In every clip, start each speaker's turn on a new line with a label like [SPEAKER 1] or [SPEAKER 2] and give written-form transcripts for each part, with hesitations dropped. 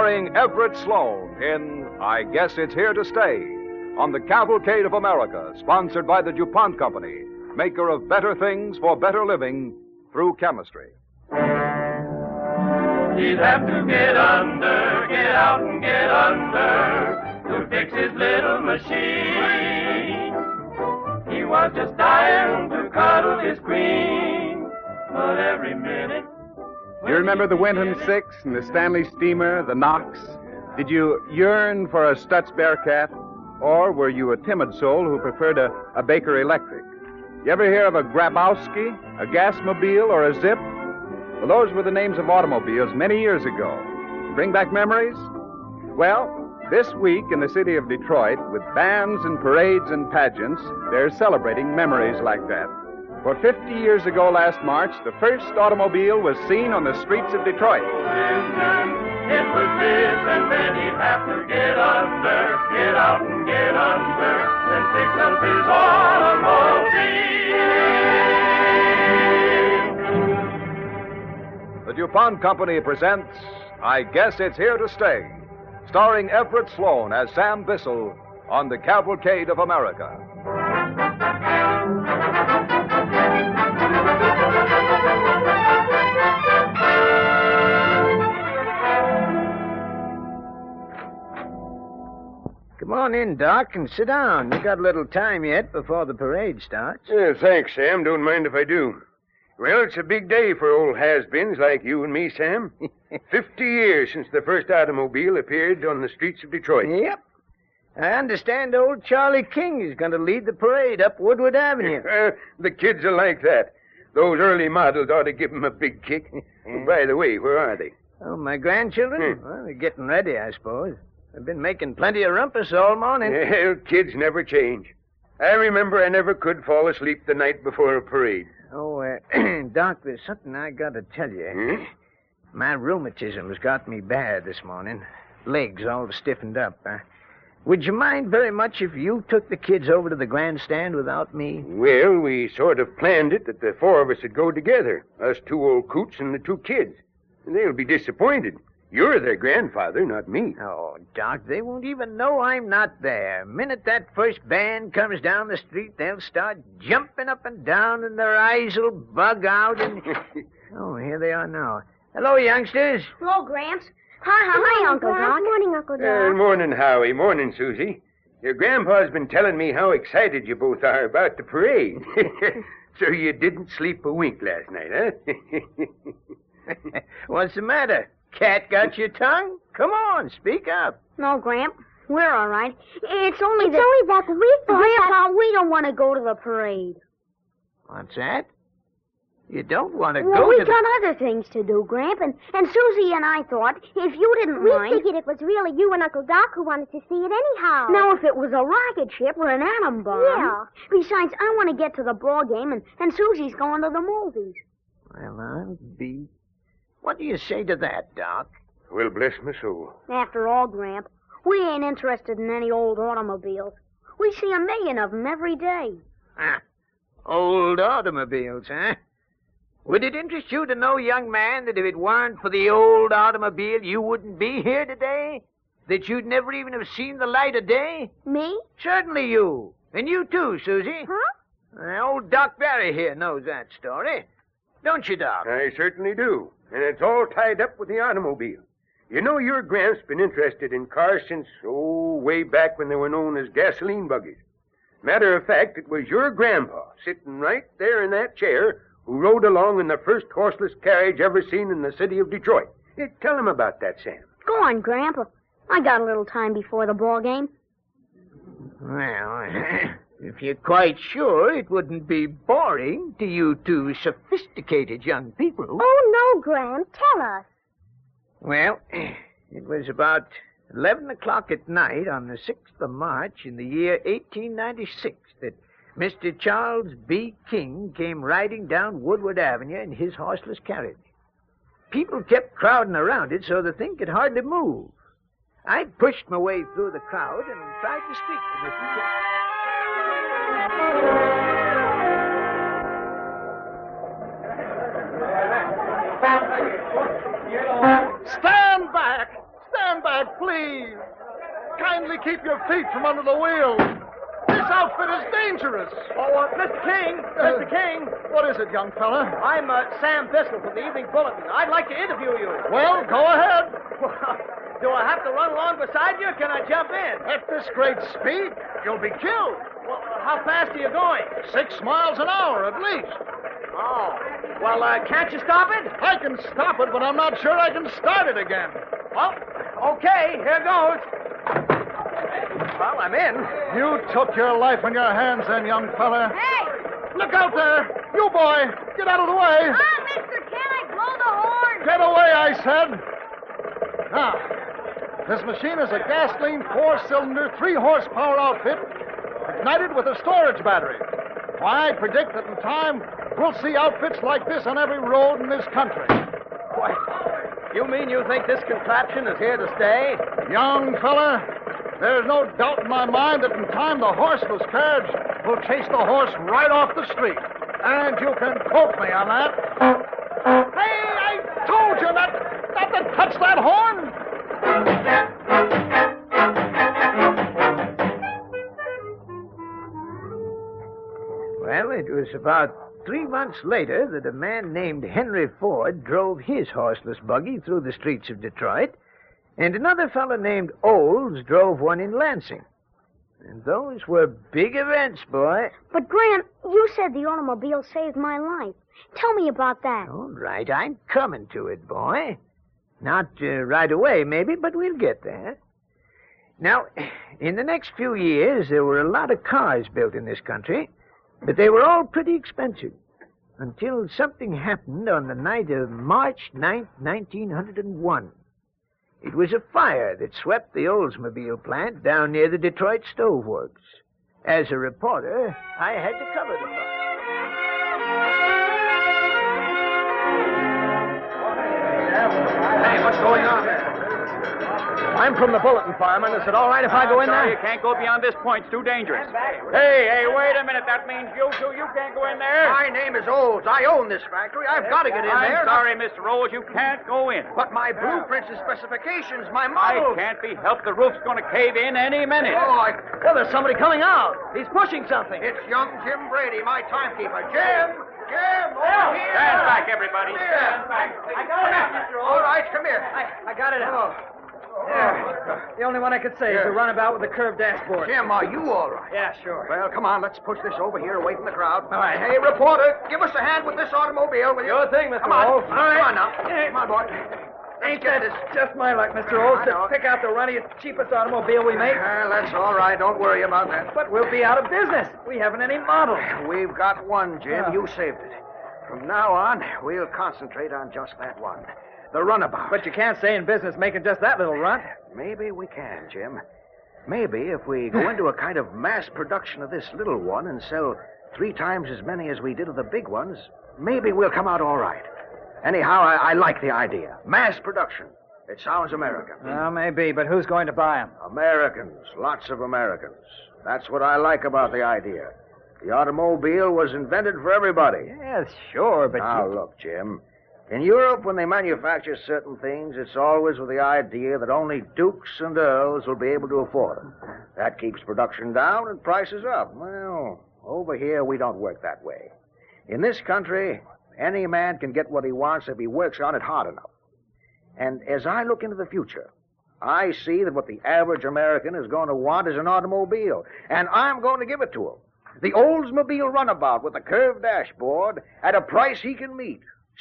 [SPEAKER 1] starring Everett Sloan in I Guess It's Here to Stay, on the Cavalcade of America, sponsored by the DuPont Company, maker of better things for better living through chemistry.
[SPEAKER 2] He'd have to get under, get out and get under to fix his little machine. He was just dying to cuddle his queen, but every minute...
[SPEAKER 3] You remember the Winton Six and the Stanley Steamer, the Knox? Did you yearn for a Stutz Bearcat? Or were you a timid soul who preferred a Baker Electric? You ever hear of a Grabowski, a Gasmobile, or a Zip? Well, those were the names of automobiles many years ago. Bring back memories? Well, this week in the city of Detroit, with bands and parades and pageants, they're celebrating memories like that. For 50 years ago last March, the first automobile was seen on the streets of Detroit.
[SPEAKER 2] It was this, and then he'd have to get under, get out and get under, then fix up his automobile.
[SPEAKER 1] The DuPont Company presents I Guess It's Here to Stay, starring Everett Sloan as Sam Bissell on the Cavalcade of America.
[SPEAKER 4] Come on in, Doc, and sit down. You got a little time yet before the parade starts.
[SPEAKER 5] Yeah, thanks, Sam. Don't mind if I do. Well, it's a big day for old has-beens like you and me, Sam. 50 years since the first automobile appeared on the streets of Detroit.
[SPEAKER 4] Yep. I understand old Charlie King is going to lead the parade up Woodward Avenue.
[SPEAKER 5] The kids are like that. Those early models ought to give them a big kick. By the way, where are they?
[SPEAKER 4] Oh, my grandchildren? Well, they're getting ready, I suppose. They've been making plenty of rumpus all morning.
[SPEAKER 5] Well, kids never change. I remember I never could fall asleep the night before a parade.
[SPEAKER 4] Oh, Doc, there's something I got to tell you. My rheumatism's got me bad this morning. Legs all stiffened up. Would you mind very much if you took the kids over to the grandstand without me?
[SPEAKER 5] Well, we sort of planned it that the four of us would go together. Us two old coots and the two kids. They'll be disappointed. You're their grandfather, not me.
[SPEAKER 4] Oh, Doc, they won't even know I'm not there. Minute that first band comes down the street, they'll start jumping up and down, and their eyes will bug out, and... Oh, here they are now. Hello, youngsters.
[SPEAKER 6] Hello, Gramps. Hi, Uncle Doc.
[SPEAKER 7] Morning, Uncle Doc.
[SPEAKER 5] Morning, Howie. Morning, Susie. Your grandpa's been telling me how excited you both are about the parade. So you didn't sleep a wink last night, huh?
[SPEAKER 4] What's the matter? Cat got your tongue? Come on, speak up.
[SPEAKER 6] No, Gramp. We're all right. It's only that
[SPEAKER 7] we thought
[SPEAKER 6] Grandpa, we don't want to go to the parade.
[SPEAKER 4] What's that? You don't want to
[SPEAKER 6] Well,
[SPEAKER 4] go
[SPEAKER 6] we
[SPEAKER 4] to
[SPEAKER 6] got other things to do, Gramp, and Susie and I thought if you didn't
[SPEAKER 7] We
[SPEAKER 6] mind...
[SPEAKER 7] figured it was really you and Uncle Doc who wanted to see it anyhow.
[SPEAKER 6] Now, if it was a rocket ship or an atom bomb...
[SPEAKER 7] Yeah.
[SPEAKER 6] Besides, I want to get to the ball game, and Susie's going to the movies.
[SPEAKER 4] Well, I'll be... What do you say to that, Doc?
[SPEAKER 5] Well, bless my soul.
[SPEAKER 6] After all, Gramp, we ain't interested in any old automobiles. We see 1 million of them every day.
[SPEAKER 4] Old automobiles, huh? Would it interest you to know, young man, that if it weren't for the old automobile, you wouldn't be here today? That you'd never even have seen the light of day?
[SPEAKER 6] Me?
[SPEAKER 4] Certainly you. And you too, Susie.
[SPEAKER 6] Huh?
[SPEAKER 4] Old Doc Barry here knows that story. Don't you, Doc?
[SPEAKER 5] I certainly do. And it's all tied up with the automobile. You know, your Gramps been interested in cars since, way back when they were known as gasoline buggies. Matter of fact, it was your grandpa, sitting right there in that chair, who rode along in the first horseless carriage ever seen in the city of Detroit. Tell him about that, Sam.
[SPEAKER 6] Go on, Grandpa. I got a little time before the ball game.
[SPEAKER 4] Well, if you're quite sure it wouldn't be boring to you two sophisticated young people.
[SPEAKER 7] Oh, no, Gran. Tell us.
[SPEAKER 4] Well, it was about 11 o'clock at night on the 6th of March in the year 1896 that Mr. Charles B. King came riding down Woodward Avenue in his horseless carriage. People kept crowding around it so the thing could hardly move. I pushed my way through the crowd and tried to speak to Mr.
[SPEAKER 8] Stand stand back, please. Kindly keep your feet from under the wheel. This outfit is dangerous.
[SPEAKER 9] Oh, Mr. King! Mr. King!
[SPEAKER 8] What is it, young fella?
[SPEAKER 9] I'm Sam Bissell from the Evening Bulletin. I'd like to interview you.
[SPEAKER 8] Well, go ahead.
[SPEAKER 9] Do I have to run along beside you, or can I jump in?
[SPEAKER 8] At this great speed, you'll be killed.
[SPEAKER 9] Well, how fast are you going?
[SPEAKER 8] 6 miles an hour at least.
[SPEAKER 9] Oh. Well, can't you stop it?
[SPEAKER 8] I can stop it, but I'm not sure I can start it again.
[SPEAKER 9] Well, okay, here goes. Well, I'm in.
[SPEAKER 8] You took your life in your hands then, young fella.
[SPEAKER 6] Hey!
[SPEAKER 8] Look out there! You boy! Get out of the way!
[SPEAKER 6] Mister, can I blow the horn?
[SPEAKER 8] Get away, I said! Now, this machine is a gasoline 4-cylinder, 3-horsepower outfit ignited with a storage battery. Why, I predict that in time we'll see outfits like this on every road in this country.
[SPEAKER 9] What? You mean you think this contraption is here to stay?
[SPEAKER 8] Young fella, there's no doubt in my mind that in time the horseless carriage will chase the horse right off the street. And you can quote me on that. Hey, I told you not to touch that horn!
[SPEAKER 4] Well, it was about 3 months later that a man named Henry Ford drove his horseless buggy through the streets of Detroit, and another fellow named Olds drove one in Lansing. And those were big events, boy.
[SPEAKER 6] But, Grant, you said the automobile saved my life. Tell me about that.
[SPEAKER 4] All right, I'm coming to it, boy. Not right away, maybe, but we'll get there. Now, in the next few years, there were a lot of cars built in this country, but they were all pretty expensive. Until something happened on the night of March 9th, 1901. It was a fire that swept the Oldsmobile plant down near the Detroit Stove Works. As a reporter, I had to cover the fire.
[SPEAKER 9] Hey, what's going on? I'm from the Bulletin, fireman. Is it all right if I go in there?
[SPEAKER 10] You can't go beyond this point. It's too dangerous. Hey, wait a minute. That means you two. You can't go in there.
[SPEAKER 9] My name is Olds. I own this factory. I've got to get in there.
[SPEAKER 10] I'm sorry, Mr. Olds. You can't go in.
[SPEAKER 9] But my blueprints and specifications, my
[SPEAKER 10] I
[SPEAKER 9] models.
[SPEAKER 10] can't be helped. The roof's going to cave in any minute.
[SPEAKER 9] Oh, well, there's somebody coming out. He's pushing something.
[SPEAKER 5] It's young Jim Brady, my timekeeper. Jim! Over here!
[SPEAKER 10] Stand back, everybody.
[SPEAKER 5] Stand
[SPEAKER 10] back.
[SPEAKER 9] I got it out, Mr. Olds.
[SPEAKER 5] All right, come here.
[SPEAKER 9] I got it out. The only one I could say is the runabout with the curved dashboard.
[SPEAKER 5] Jim, are you all right?
[SPEAKER 9] Yeah, sure.
[SPEAKER 5] Well, come on, let's push this over here away from the crowd.
[SPEAKER 9] All right.
[SPEAKER 5] Hey, reporter, give us a hand with this automobile, will you?
[SPEAKER 9] Sure thing, Mr.
[SPEAKER 5] Come on.
[SPEAKER 9] Olds. All right.
[SPEAKER 5] Come on now. Come on, boy.
[SPEAKER 9] Ain't that just my luck, Mr. Olds,
[SPEAKER 5] I know.
[SPEAKER 9] to pick out the runniest, cheapest automobile we make?
[SPEAKER 5] Well, that's all right. Don't worry about that.
[SPEAKER 9] But we'll be out of business. We haven't any models.
[SPEAKER 5] We've got one, Jim.
[SPEAKER 9] Yeah.
[SPEAKER 5] You saved it. From now on, we'll concentrate on just that one. The runabout.
[SPEAKER 9] But you can't stay in business making just that little runt.
[SPEAKER 5] Maybe we can, Jim. Maybe if we go into a kind of mass production of this little one and sell 3 times as many as we did of the big ones, maybe we'll come out all right. Anyhow, I like the idea. Mass production. It sounds American.
[SPEAKER 9] Well, maybe, but who's going to buy them?
[SPEAKER 5] Americans. Lots of Americans. That's what I like about the idea. The automobile was invented for everybody.
[SPEAKER 4] Yes, sure, but
[SPEAKER 5] Now, look, Jim. In Europe, when they manufacture certain things, it's always with the idea that only dukes and earls will be able to afford them. That keeps production down and prices up. Well, over here, we don't work that way. In this country, any man can get what he wants if he works on it hard enough. And as I look into the future, I see that what the average American is going to want is an automobile, and I'm going to give it to him. The Oldsmobile runabout with a curved dashboard at a price he can meet.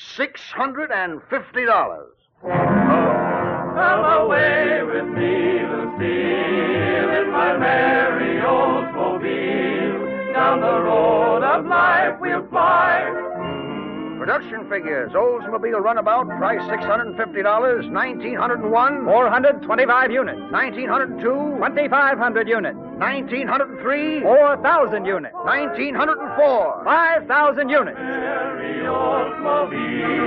[SPEAKER 5] $650.
[SPEAKER 2] Come away with me, Lucille, in my merry Oldsmobile. Down the road of life we'll fly.
[SPEAKER 5] Production figures. Oldsmobile runabout, price $650. 1901.
[SPEAKER 9] 425 units.
[SPEAKER 5] 1902.
[SPEAKER 9] 2,500 units.
[SPEAKER 5] 1903.
[SPEAKER 9] 4,000 units.
[SPEAKER 5] 1904.
[SPEAKER 9] 5,000 units.
[SPEAKER 2] Merry Oldsmobile.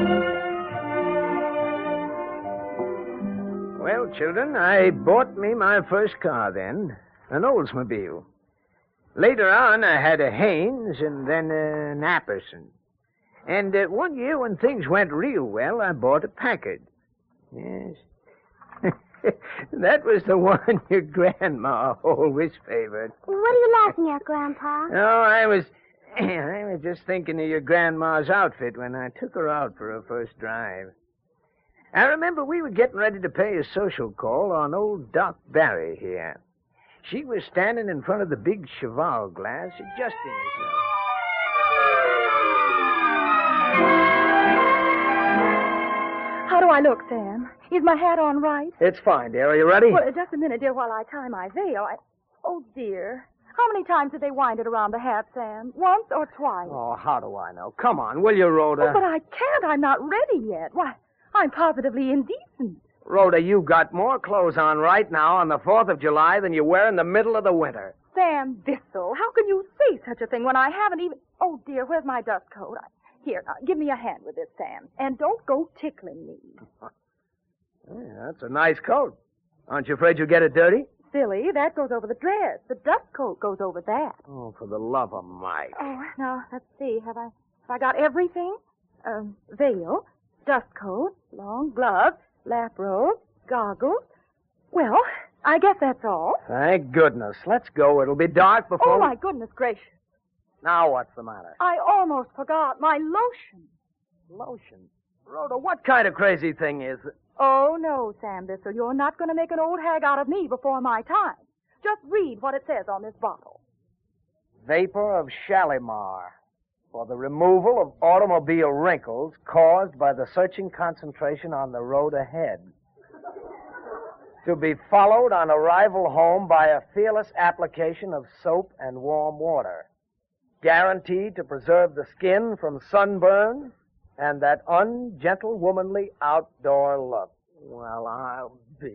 [SPEAKER 4] Well, children, I bought me my first car then, an Oldsmobile. Later on, I had a Haynes and then an Apperson. And one year when things went real well, I bought a Packard. Yes. That was the one your grandma always favored.
[SPEAKER 7] What are you laughing at, Grandpa?
[SPEAKER 4] No, I was just thinking of your grandma's outfit when I took her out for her first drive. I remember we were getting ready to pay a social call on old Doc Barry here. She was standing in front of the big cheval glass, adjusting herself.
[SPEAKER 11] How do I look, Sam? Is my hat on right?
[SPEAKER 4] It's fine, dear. Are you ready?
[SPEAKER 11] Well, just a minute, dear, while I tie my veil. Oh, dear. How many times did they wind it around the hat, Sam? Once or twice?
[SPEAKER 4] Oh, how do I know? Come on, will you, Rhoda?
[SPEAKER 11] Oh, but I can't. I'm not ready yet. Why, I'm positively indecent.
[SPEAKER 4] Rhoda, you got more clothes on right now on the 4th of July than you wear in the middle of the winter.
[SPEAKER 11] Sam Bissell, how can you say such a thing when I haven't even... Oh, dear, where's my dust coat? Here, give me a hand with this, Sam. And don't go tickling me.
[SPEAKER 4] Yeah, that's a nice coat. Aren't you afraid you'll get it dirty?
[SPEAKER 11] Silly, that goes over the dress. The dust coat goes over that.
[SPEAKER 4] Oh, for the love of Mike.
[SPEAKER 11] Oh, now, let's see. Have I got everything? Veil, dust coat, long gloves, lap robe, goggles. Well, I guess that's all.
[SPEAKER 4] Thank goodness. Let's go. It'll be dark before...
[SPEAKER 11] Oh, my goodness gracious.
[SPEAKER 4] Now what's the matter?
[SPEAKER 11] I almost forgot my lotion.
[SPEAKER 4] Lotion? Rhoda, what kind of crazy thing is it?
[SPEAKER 11] Oh, no, Sam Bissell. You're not going to make an old hag out of me before my time. Just read what it says on this bottle.
[SPEAKER 4] Vapor of Shalimar for the removal of automobile wrinkles caused by the searching concentration on the road ahead. To be followed on arrival home by a fearless application of soap and warm water. Guaranteed to preserve the skin from sunburn and that ungentle womanly outdoor look. Well, I'll be...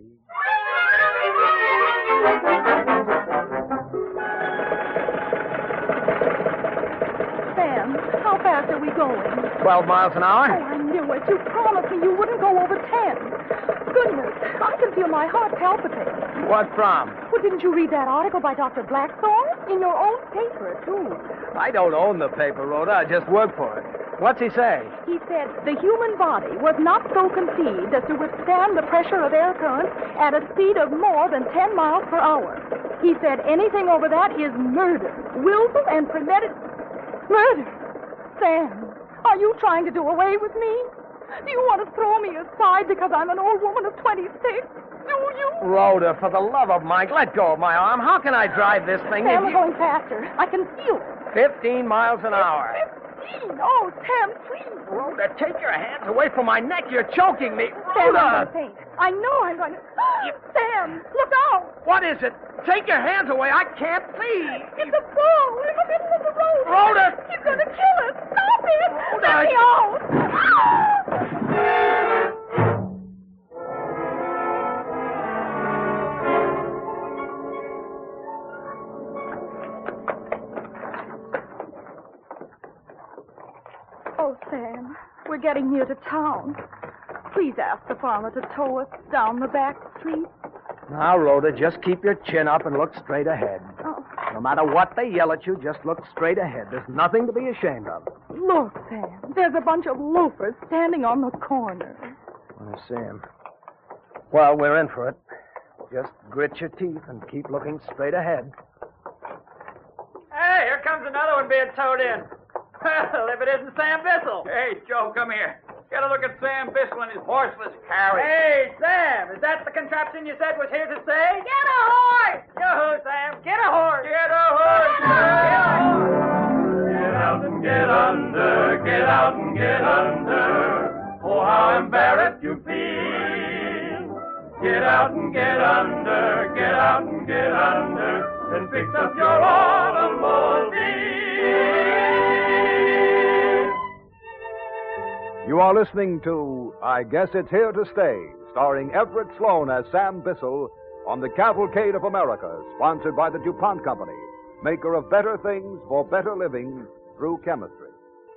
[SPEAKER 11] Sam, how fast are we going?
[SPEAKER 4] 12 miles an hour?
[SPEAKER 11] Oh, I knew it. You promised me you wouldn't go over 10. Goodness, I can feel my heart palpitating.
[SPEAKER 4] What from?
[SPEAKER 11] Well, didn't you read that article by Dr. Blackthorne? In your own paper, too.
[SPEAKER 4] I don't own the paper, Rhoda. I just work for it. What's he say?
[SPEAKER 11] He said the human body was not so conceived as to withstand the pressure of air currents at a speed of more than 10 miles per hour. He said anything over that is murder. Willful and premeditated. Murder. Sam, are you trying to do away with me? Do you want to throw me aside because I'm an old woman of 26? Do you?
[SPEAKER 4] Rhoda, for the love of Mike, let go of my arm. How can I drive this thing?
[SPEAKER 11] Sam, we're going faster. I can feel it.
[SPEAKER 4] 15 miles an hour.
[SPEAKER 11] 15? Oh, Sam, please.
[SPEAKER 4] Rhoda, take your hands away from my neck. You're choking me.
[SPEAKER 11] Sam,
[SPEAKER 4] Rhoda!
[SPEAKER 11] I'm going to faint. I know I'm going to... Sam, look out.
[SPEAKER 4] What is it? Take your hands away. I can't see.
[SPEAKER 11] It's a bull in the middle of the road.
[SPEAKER 4] Rhoda!
[SPEAKER 11] He's going to kill us. Stop it.
[SPEAKER 4] Rhoda!
[SPEAKER 11] Let me out. Oh, Sam, we're getting near to town. Please ask the farmer to tow us down the back street.
[SPEAKER 4] Now, Rhoda, just keep your chin up and look straight ahead.
[SPEAKER 11] Oh.
[SPEAKER 4] No matter what they yell at you, just look straight ahead. There's nothing to be ashamed of.
[SPEAKER 11] Look, Sam, there's a bunch of loafers standing on the corner.
[SPEAKER 4] I see 'em. Well, we're in for it. Just grit your teeth and keep looking straight ahead.
[SPEAKER 9] Hey, here comes another one being towed in. Well, if it isn't Sam Bissell.
[SPEAKER 10] Hey, Joe, come here. Get a look at Sam Bissell and his horseless carriage.
[SPEAKER 9] Hey, Sam, is that the contraption you said was here to stay? Get a horse! Yo, Sam, get a horse!
[SPEAKER 10] Get a horse!
[SPEAKER 9] Get a horse!
[SPEAKER 2] Get out and get under, get out and get under. Oh, how embarrassed you feel. Get out and get under, get out and get under, and fix up your automobile.
[SPEAKER 1] You are listening to I Guess It's Here to Stay, starring Everett Sloane as Sam Bissell on the Cavalcade of America, sponsored by the DuPont Company, maker of better things for better living through chemistry.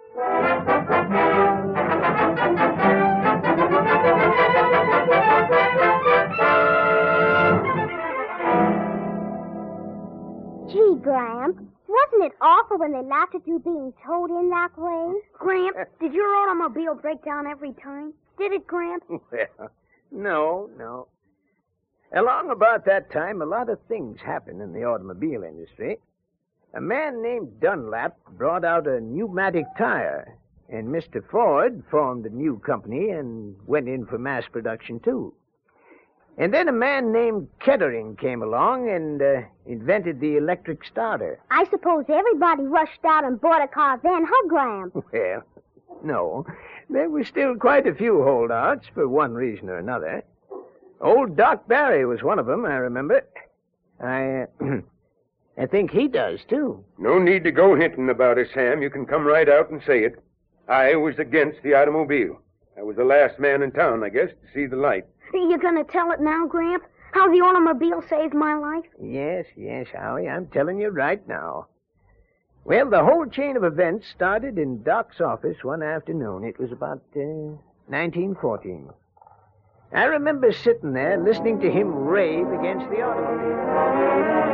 [SPEAKER 7] Gee, Gramp, wasn't it awful when they laughed at you being towed in that way?
[SPEAKER 6] Gramp, did your automobile break down every time? Did it, Gramp?
[SPEAKER 4] Well, no. Along about that time, a lot of things happened in the automobile industry. A man named Dunlap brought out a pneumatic tire, and Mr. Ford formed a new company and went in for mass production, too. And then a man named Kettering came along and invented the electric starter.
[SPEAKER 7] I suppose everybody rushed out and bought a car then, huh, Graham?
[SPEAKER 4] Well, no. There were still quite a few holdouts for one reason or another. Old Doc Barry was one of them, I remember. I think he does, too.
[SPEAKER 5] No need to go hinting about it, Sam. You can come right out and say it. I was against the automobile. I was the last man in town, I guess, to see the light.
[SPEAKER 6] You gonna tell it now, Gramp? How the automobile saved my life?
[SPEAKER 4] Yes, Howie, I'm telling you right now. Well, the whole chain of events started in Doc's office one afternoon. It was about 1914. I remember sitting there listening to him rave against the automobile.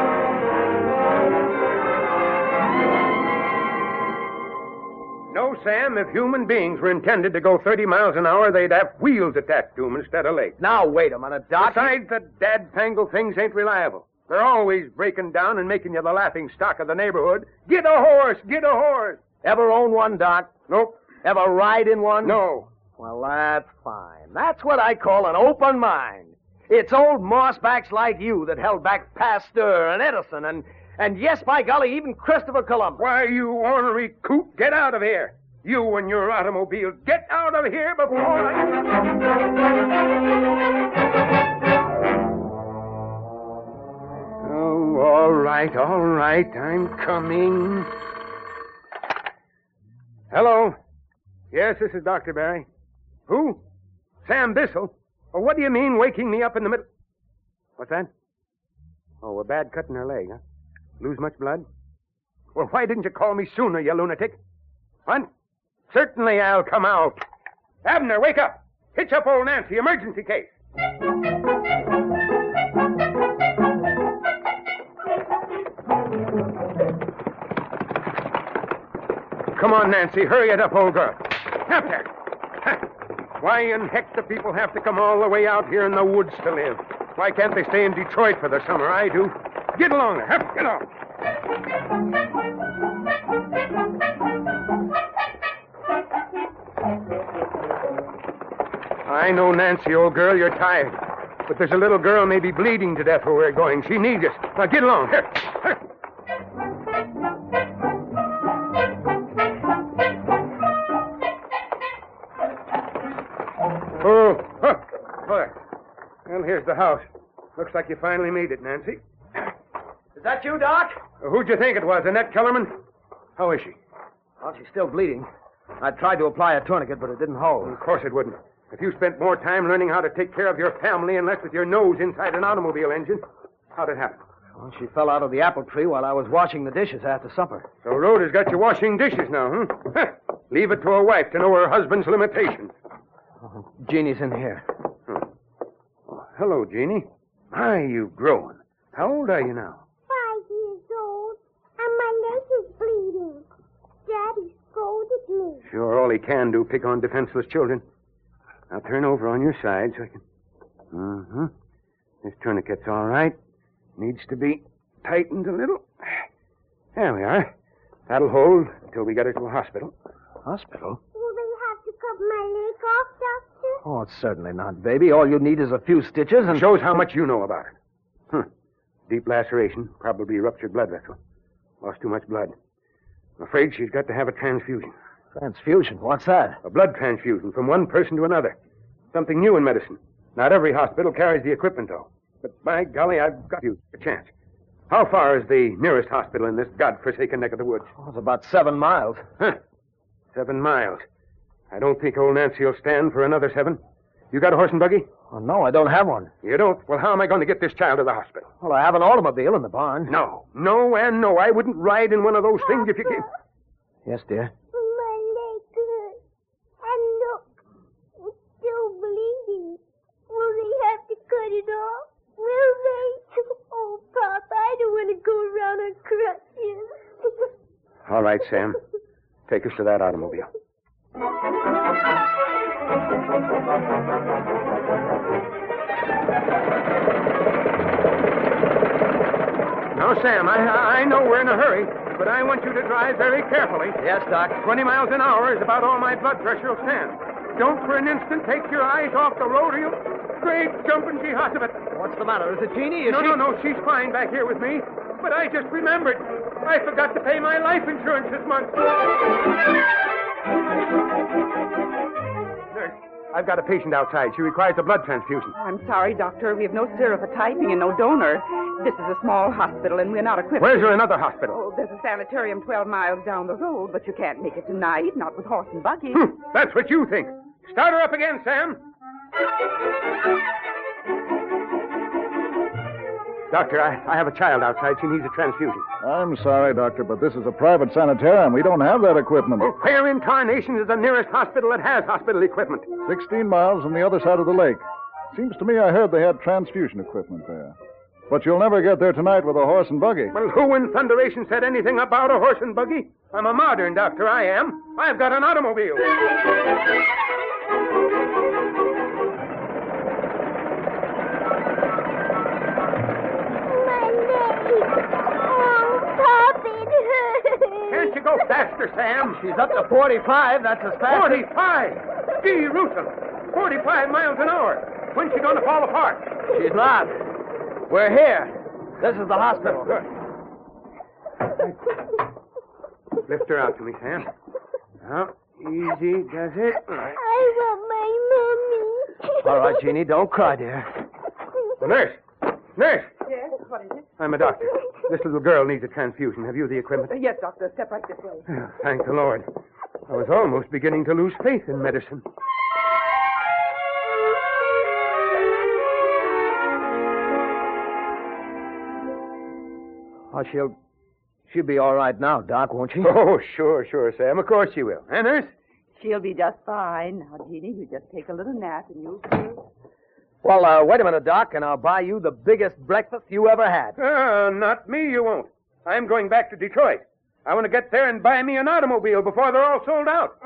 [SPEAKER 5] No, Sam, if human beings were intended to go 30 miles an hour, they'd have wheels attached to them instead of legs.
[SPEAKER 4] Now, wait a minute, Doc.
[SPEAKER 5] Besides, the dad-pangled things ain't reliable. They're always breaking down and making you the laughing stock of the neighborhood. Get a horse! Get a horse!
[SPEAKER 4] Ever own one, Doc?
[SPEAKER 5] Nope.
[SPEAKER 4] Ever ride in one?
[SPEAKER 5] No.
[SPEAKER 4] Well, that's fine. That's what I call an open mind. It's old mossbacks like you that held back Pasteur and Edison and yes, by golly, even Christopher Columbus.
[SPEAKER 5] Why, you ornery coot, get out of here. You and your automobile, get out of here before I... Oh, all right, I'm coming. Hello. Yes, this is Dr. Barry. Who? Sam Bissell. Well, what do you mean waking me up in the middle... What's that? Oh, a bad cut in her leg, huh? Lose much blood? Well, why didn't you call me sooner, you lunatic? What? Certainly I'll come out. Abner, wake up. Hitch up old Nancy, emergency case. Come on, Nancy. Hurry it up, old girl. Up there. Why in heck do people have to come all the way out here in the woods to live? Why can't they stay in Detroit for the summer? I do. Get along there. Get on. I know, Nancy, old girl, you're tired. But there's a little girl maybe bleeding to death where we're going. She needs us. Now, get along. Here. Oh, there. Well, here's the house. Looks like you finally made it, Nancy.
[SPEAKER 4] Is that you, Doc?
[SPEAKER 5] Who'd you think it was, Annette Kellerman? How is she?
[SPEAKER 4] Well, she's still bleeding. I tried to apply a tourniquet, but it didn't hold.
[SPEAKER 5] Of course it wouldn't. If you spent more time learning how to take care of your family and less with your nose inside an automobile engine, how'd it happen?
[SPEAKER 4] Well, she fell out of the apple tree while I was washing the dishes after supper.
[SPEAKER 5] So Rhoda's got you washing dishes now, huh? Leave it to a wife to know her husband's limitations.
[SPEAKER 4] Oh, Jeannie's in here.
[SPEAKER 5] Oh, hello, Jeannie. My, you've grown. How old are you now?
[SPEAKER 7] 5 years old, and my leg is bleeding. Daddy scolded me.
[SPEAKER 5] Sure, all he can do, pick on defenseless children. Now turn over on your side so I can... Mm-hmm. This tourniquet's all right. Needs to be tightened a little. There we are. That'll hold until we get her to a hospital.
[SPEAKER 4] Hospital?
[SPEAKER 7] Will they have to cut my leg off, Doctor?
[SPEAKER 4] Oh, certainly not, baby. All you need is a few stitches and...
[SPEAKER 5] Shows how much you know about it. Deep laceration, probably ruptured blood vessel. Lost too much blood. I'm afraid she's got to have a transfusion.
[SPEAKER 4] Transfusion? What's that?
[SPEAKER 5] A blood transfusion from one person to another. Something new in medicine. Not every hospital carries the equipment, though. But by golly, I've got you a chance. How far is the nearest hospital in this godforsaken neck of the woods?
[SPEAKER 4] Oh, it's about 7 miles.
[SPEAKER 5] 7 miles. I don't think old Nancy will stand for another 7. You got a horse and buggy?
[SPEAKER 4] Oh, no, I don't have one.
[SPEAKER 5] You don't? Well, how am I going to get this child to the hospital?
[SPEAKER 4] Well, I have an automobile in the barn.
[SPEAKER 5] No, and no. I wouldn't ride in one of those things if you came...
[SPEAKER 4] Yes, dear?
[SPEAKER 7] My leg hurts. And look, it's still bleeding. Will they have to cut it off? Will they? Oh, Pop, I don't want to go around on crutches.
[SPEAKER 5] All right, Sam. Take us to that automobile. Now, Sam, I know we're in a hurry, but I want you to drive very carefully.
[SPEAKER 9] Yes, Doc.
[SPEAKER 5] 20 miles an hour is about all my blood pressure will stand. Don't for an instant take your eyes off the road or you'll... Great jumping Jehoshaphat.
[SPEAKER 9] What's the matter? Is it Jeannie?
[SPEAKER 5] No, she's fine back here with me. But I just remembered. I forgot to pay my life insurance this month. Nurse, I've got a patient outside. She requires a blood transfusion.
[SPEAKER 12] I'm sorry, Doctor. We have no serotyping and no donor. This is a small hospital, and we're not equipped.
[SPEAKER 5] Where's there another hospital?
[SPEAKER 12] Oh, there's a sanitarium 12 miles down the road, but you can't make it tonight, not with horse and buggy.
[SPEAKER 5] That's what you think. Start her up again, Sam. Doctor, I have a child outside. She needs a transfusion.
[SPEAKER 8] I'm sorry, Doctor, but this is a private sanitarium. We don't have that equipment.
[SPEAKER 5] Well, where in tarnation is the nearest hospital that has hospital equipment?
[SPEAKER 8] 16 miles on the other side of the lake. Seems to me I heard they had transfusion equipment there. But you'll never get there tonight with a horse and buggy.
[SPEAKER 5] Well, who in thunderation said anything about a horse and buggy? I'm a modern doctor, I am. I've got an automobile. Can't you go faster, Sam?
[SPEAKER 9] She's up to 45. That's as fast
[SPEAKER 5] 45? Jerusalem. 45 miles an hour. When's she going to fall apart?
[SPEAKER 9] She's not. We're here. This is the hospital.
[SPEAKER 5] Good. Lift her out to me, Sam. Now, easy does it.
[SPEAKER 7] I want my mommy.
[SPEAKER 9] All right, Jeannie, don't cry, dear.
[SPEAKER 5] Nurse. Nurse.
[SPEAKER 12] Yes, what is it?
[SPEAKER 5] I'm a doctor. This little girl needs a transfusion. Have you the equipment?
[SPEAKER 12] Yes, Doctor. Step right this way.
[SPEAKER 5] Oh, thank the Lord. I was almost beginning to lose faith in medicine.
[SPEAKER 9] Oh, she'll be all right now, Doc, won't she?
[SPEAKER 5] Oh, sure, Sam. Of course she will. Eh, Nurse?
[SPEAKER 12] She'll be just fine. Now, Jeannie, you just take a little nap and you'll feel...
[SPEAKER 9] Well, wait a minute, Doc, and I'll buy you the biggest breakfast you ever had.
[SPEAKER 5] Not me, you won't. I'm going back to Detroit. I want to get there and buy me an automobile before they're all sold out.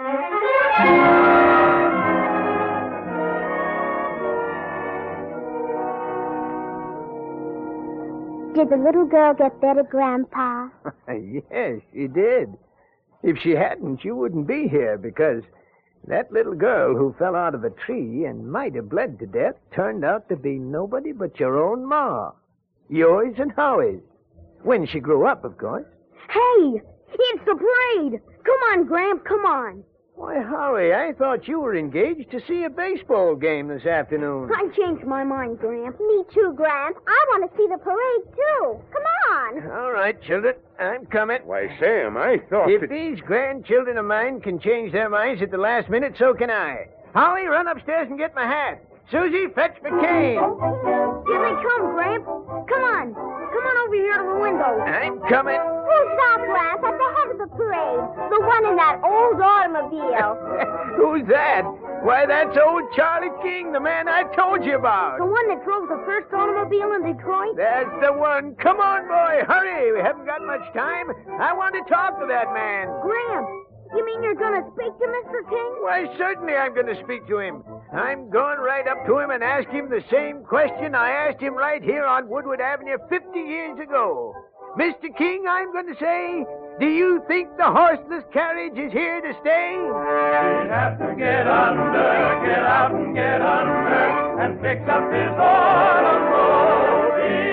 [SPEAKER 7] Did the little girl get better, Grandpa?
[SPEAKER 4] Yes, she did. If she hadn't, you wouldn't be here because that little girl who fell out of the tree and might have bled to death turned out to be nobody but your own ma. Yours and Howie's. When she grew up, of course.
[SPEAKER 6] Hey, it's the parade. Come on, Gramp, come on.
[SPEAKER 4] Why, Howie, I thought you were engaged to see a baseball game this afternoon.
[SPEAKER 6] I changed my mind, Gramp.
[SPEAKER 7] Me too, Gramp. I want to see the parade, too. Come on.
[SPEAKER 4] All right, children, I'm coming.
[SPEAKER 5] Why, Sam, I thought
[SPEAKER 4] If
[SPEAKER 5] that...
[SPEAKER 4] these grandchildren of mine can change their minds at the last minute, so can I. Howie, run upstairs and get my hat. Susie, fetch the cane.
[SPEAKER 6] Here they come, Gramp. Come on. Come on over here to the window.
[SPEAKER 4] I'm coming.
[SPEAKER 7] Who's that, Gramp, at the head of the parade? The one in that old automobile.
[SPEAKER 4] Who's that? Why, that's old Charlie King, the man I told you about.
[SPEAKER 6] The one that drove the first automobile in Detroit?
[SPEAKER 4] That's the one. Come on, boy. Hurry. We haven't got much time. I want to talk to that man.
[SPEAKER 6] Gramp, you mean you're going to speak to Mr. King?
[SPEAKER 4] Why, certainly I'm going to speak to him. I'm going right up to him and ask him the same question I asked him right here on Woodward Avenue 50 years ago. Mr. King, I'm going to say, do you think the horseless carriage is here to stay?
[SPEAKER 2] He'd have to get under, get out and get under, and fix up his automobile.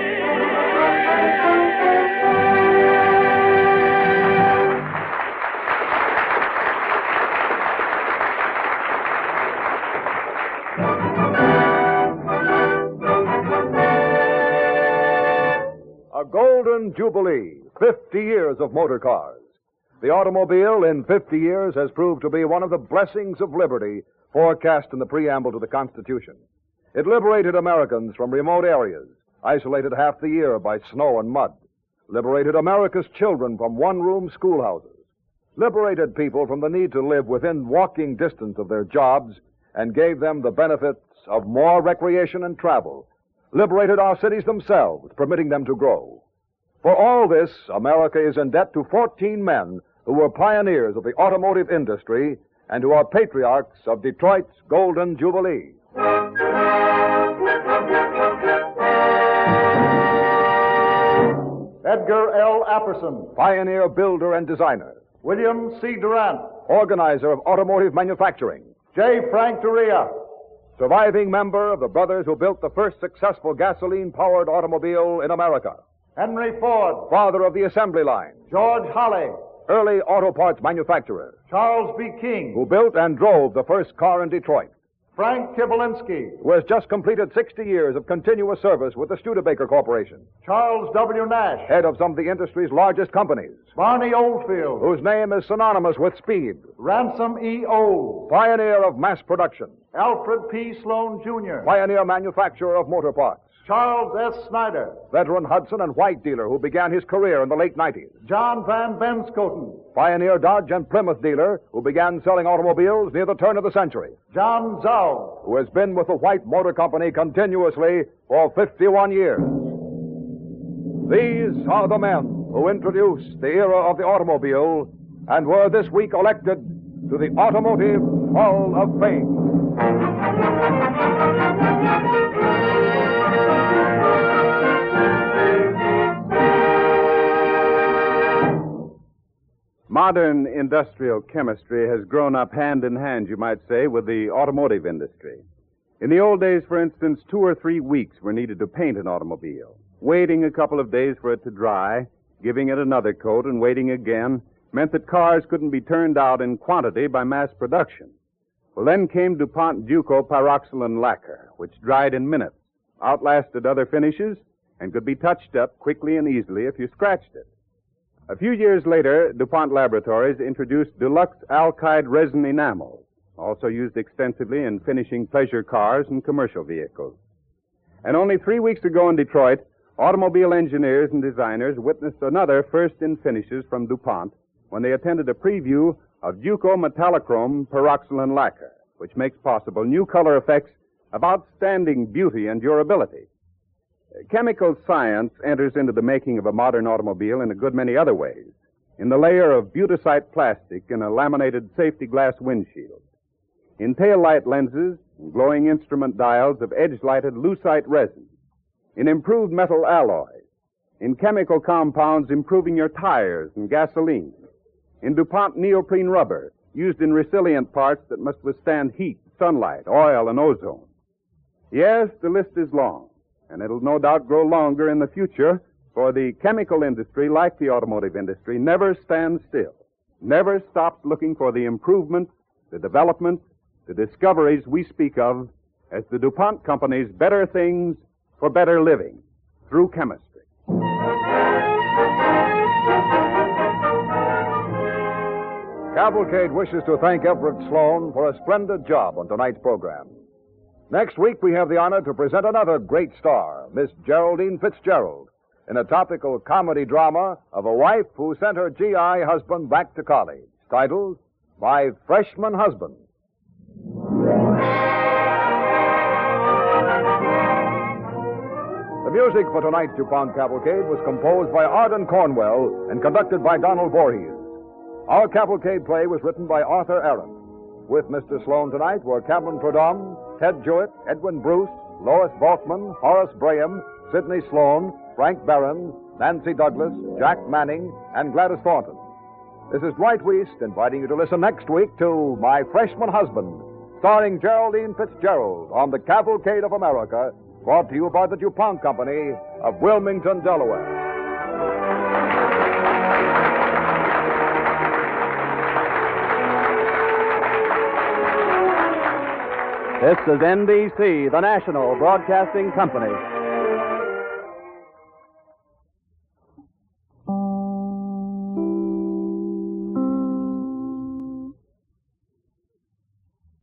[SPEAKER 1] A golden jubilee, 50 years of motor cars. The automobile in 50 years has proved to be one of the blessings of liberty forecast in the preamble to the Constitution. It liberated Americans from remote areas, isolated half the year by snow and mud, liberated America's children from one-room schoolhouses, liberated people from the need to live within walking distance of their jobs, and gave them the benefits of more recreation and travel, liberated our cities themselves, permitting them to grow. For all this, America is in debt to 14 men who were pioneers of the automotive industry and who are patriarchs of Detroit's Golden Jubilee.
[SPEAKER 8] Edgar L. Apperson.
[SPEAKER 1] Pioneer builder and designer.
[SPEAKER 8] William C. Durant.
[SPEAKER 1] Organizer of automotive manufacturing.
[SPEAKER 8] J. Frank Doria.
[SPEAKER 1] Surviving member of the brothers who built the first successful gasoline-powered automobile in America.
[SPEAKER 8] Henry Ford.
[SPEAKER 1] Father of the assembly line.
[SPEAKER 8] George Holley.
[SPEAKER 1] Early auto parts manufacturer.
[SPEAKER 8] Charles B. King.
[SPEAKER 1] Who built and drove the first car in Detroit.
[SPEAKER 8] Frank Kibelinsky.
[SPEAKER 1] Who has just completed 60 years of continuous service with the Studebaker Corporation.
[SPEAKER 8] Charles W. Nash.
[SPEAKER 1] Head of some of the industry's largest companies.
[SPEAKER 8] Barney Oldfield.
[SPEAKER 1] Whose name is synonymous with speed.
[SPEAKER 8] Ransom E. Old.
[SPEAKER 1] Pioneer of mass production.
[SPEAKER 8] Alfred P. Sloan, Jr.
[SPEAKER 1] Pioneer manufacturer of motor parts.
[SPEAKER 8] Charles S. Snyder.
[SPEAKER 1] Veteran Hudson and White dealer who began his career in the late 90s.
[SPEAKER 8] John Van Benskoten.
[SPEAKER 1] Pioneer Dodge and Plymouth dealer who began selling automobiles near the turn of the century.
[SPEAKER 8] John Zaug.
[SPEAKER 1] Who has been with the White Motor Company continuously for 51 years. These are the men who introduced the era of the automobile and were this week elected to the Automotive Hall of Fame.
[SPEAKER 3] Modern industrial chemistry has grown up hand in hand, you might say, with the automotive industry. In the old days, for instance, 2 or 3 weeks were needed to paint an automobile. Waiting a couple of days for it to dry, giving it another coat, and waiting again meant that cars couldn't be turned out in quantity by mass production. Well, then came DuPont Duco pyroxylin lacquer, which dried in minutes, outlasted other finishes, and could be touched up quickly and easily if you scratched it. A few years later, DuPont Laboratories introduced deluxe alkyd resin enamel, also used extensively in finishing pleasure cars and commercial vehicles. And only 3 weeks ago in Detroit, automobile engineers and designers witnessed another first in finishes from DuPont when they attended a preview of Duco Metallochrome pyroxylin lacquer, which makes possible new color effects of outstanding beauty and durability. Chemical science enters into the making of a modern automobile in a good many other ways. In the layer of Butasite plastic in a laminated safety glass windshield. In tail light lenses and glowing instrument dials of edge-lighted lucite resin. In improved metal alloys. In chemical compounds improving your tires and gasoline. In DuPont neoprene rubber, used in resilient parts that must withstand heat, sunlight, oil, and ozone. Yes, the list is long. And it'll no doubt grow longer in the future, for the chemical industry, like the automotive industry, never stands still, never stops looking for the improvements, the developments, the discoveries we speak of as the DuPont Company's better things for better living through chemistry.
[SPEAKER 1] Cavalcade wishes to thank Everett Sloan for a splendid job on tonight's program. Next week, we have the honor to present another great star, Miss Geraldine Fitzgerald, in a topical comedy drama of a wife who sent her GI husband back to college, titled My Freshman Husband. The music for tonight's DuPont Cavalcade was composed by Arden Cornwell and conducted by Donald Voorhees. Our Cavalcade play was written by Arthur Aaron. With Mr. Sloan tonight were Cameron Prudhomme, Ted Jewett, Edwin Bruce, Lois Balkman, Horace Braham, Sidney Sloan, Frank Barron, Nancy Douglas, Jack Manning, and Gladys Thornton. This is Dwight Weist inviting you to listen next week to My Freshman Husband, starring Geraldine Fitzgerald on the Cavalcade of America, brought to you by the DuPont Company of Wilmington, Delaware.
[SPEAKER 13] This is NBC, the national broadcasting company.